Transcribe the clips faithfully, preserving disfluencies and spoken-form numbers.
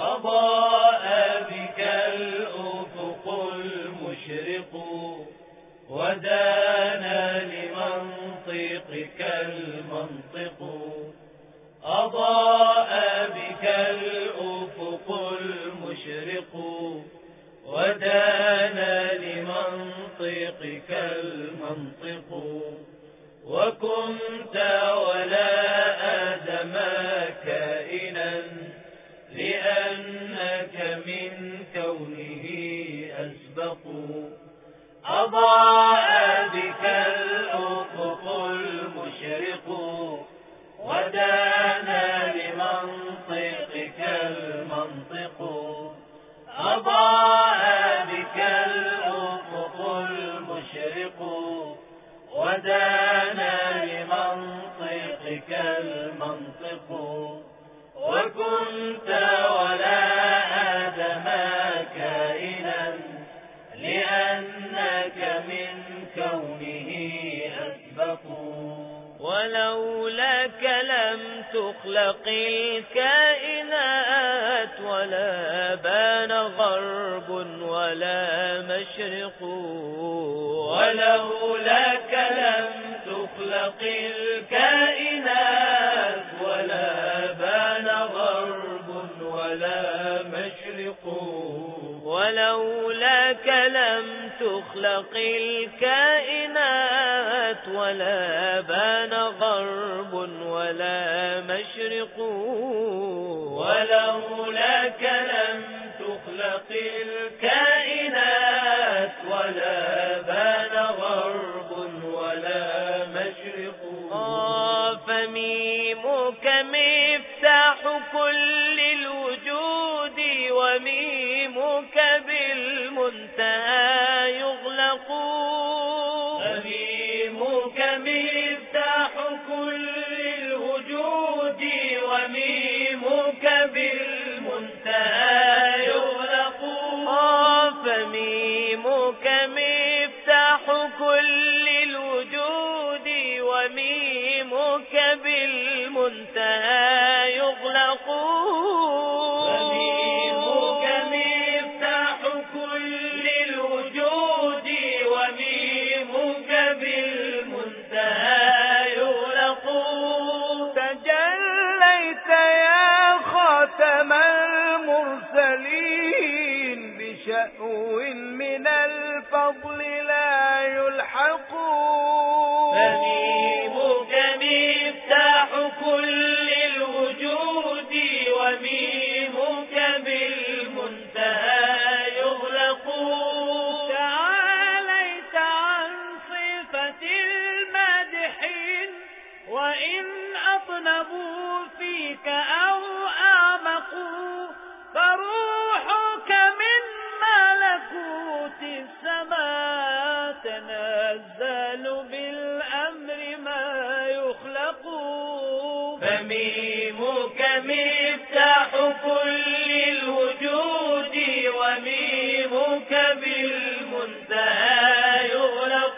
أضاء بك الأفق المشرق ودانا لمنطقك المنطق أضاء بك الأفق المشرق ودانا لمنطقك المنطق وكنت ولا آدم كائنا لأنك من كونه أسبق أضاء بك الأفق المشرق ودانا لمنطقك المنطق أضاء بك الأفق المشرق ودانا لمنطقك المنطق وكنت ولا آدم كائنا لأنك من كونه أسبق ولولاك لم تخلق الكائنات ولا بان غرب ولا مشرق ولولاك لم تخلق الكائنات ولا بان غرب ولا مشرق ولولاك لم تخلق الكائنات ولا بان غرب ولا مشرق ولولاك لم تخلق الكائنات ولا بان غرب ولا مشرق آه فميمك مفتاح كل الوجود وميمك بالمنتهى يغلق فميمك مفتاح كل الوجود وميمك بالمنتهى يغلق آه فميمك مفتاح كل الوجود وميمك بالمنتهى يغلق فميمك مفتاح كل الوجود وميمك بالمنتهى يغلق تجليت يا خاتم المرسلين بشأو من الفضل لا يلحق فميمك مفتاح كل الوجود وميمك بالمنتهى يغلق تعاليت عن صفة المادحين وإن أطنبوا فيك أو أعمقوا فروحك من ملكوت السماء تنزل بالأمر ما يخلق فميمك مفتاح كل الوجود وميمك بالمنتهى يغلق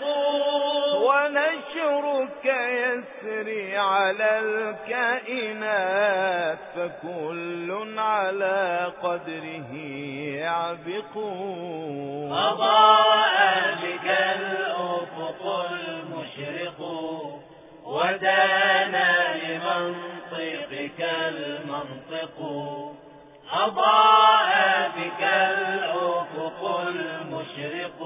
ونشرك يسري على الكائنات فكل على قدره يعبق أضاء بك الأفق المشرق ودانا لمنطقك المنطق أضاء بك الأفق المشرق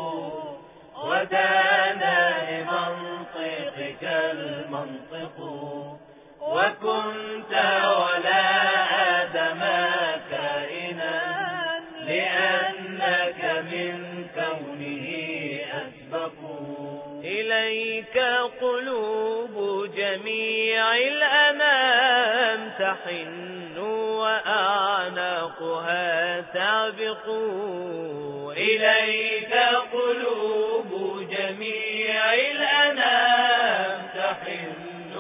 ودانا لمنطقك المنطق وكنت ولا آدم كائنا لأنك من كونه أسبق إليك قلوب جميع الأنام تحن وأعناقها تعبق إليك قلوب جميع الأنام تحن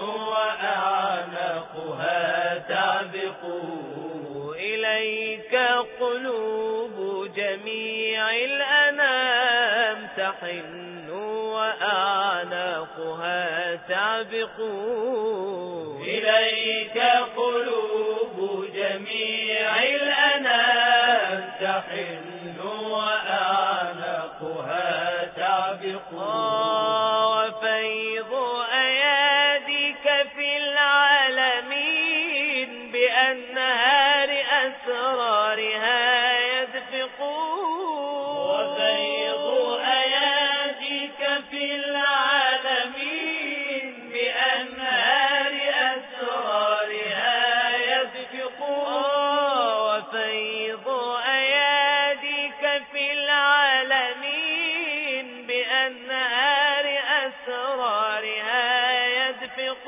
وأعناقها تعبق إليك قلوب جميع الأنام تحن وأعناقها تعبق إليك قلوب جميع الأنام تحن وأعناقها تعبق. وفيض أياديك في العالمين بأنهار أسرارها يدفق. وفيض أياديك في العالمين بأنهار أسرارها يدفق. وفيض أياديك في العالمين بأنهار أسرارها يدفق.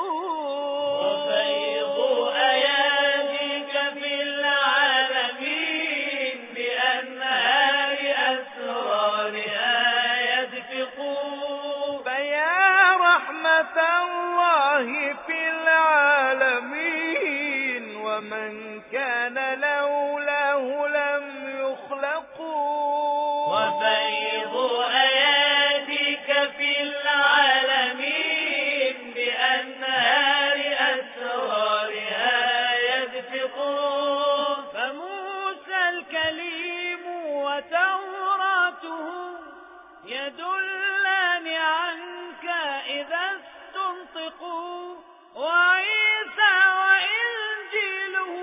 وفيض أياديك في العالمين بأنهار أسرارها يدفق. فيا رحمة الله في العالمين ومن كان لولاه لم يخلقوا. وفيض أياديك في العالمين بأنهار أسرارها يدفق. فموسى الكليم وتوراته يدلان عنك إذا استنطقوا. وعيسى وإنجيله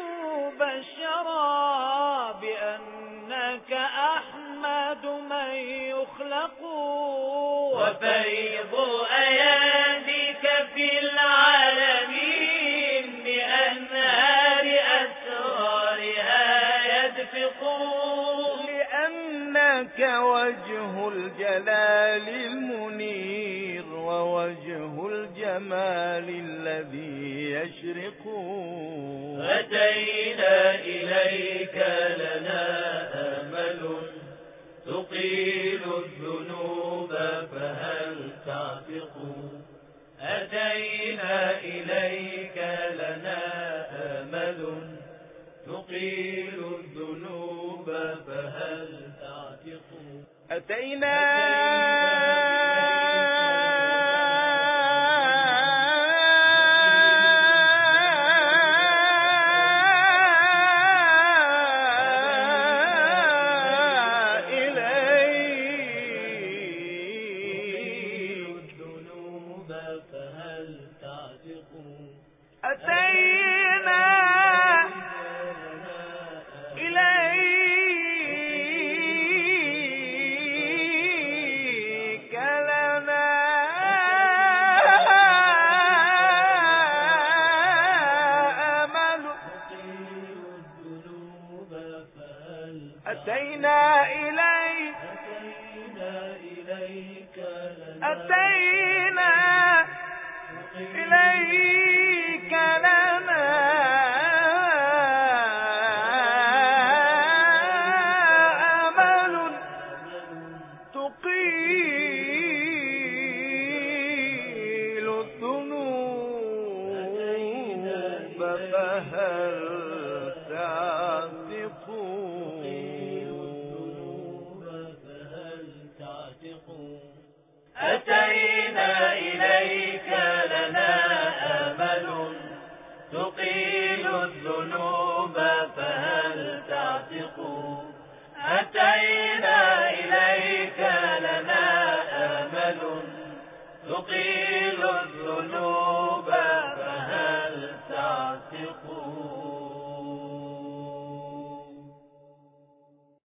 بشرا بأنك أحمد من يخلق. وفيض أياديك في العالمين بأنهار أسرارها يدفق. لأنك وجه الجلال المنير ووجه الجمال الذي يشرق. أتينا إليك لنا أمل تقيل الذنوب فهل تعتق. أتينا إليك لنا أمل تقيل الذنوب فهل تعتق. أتينا أتينا إليك لنا أمل. أتينا إليك أتينا إليك لنا أمل تقيل الذنوب فهل تعتق. أتينا إليك لنا أمل تقيل الذنوب فهل تعتق. أتينا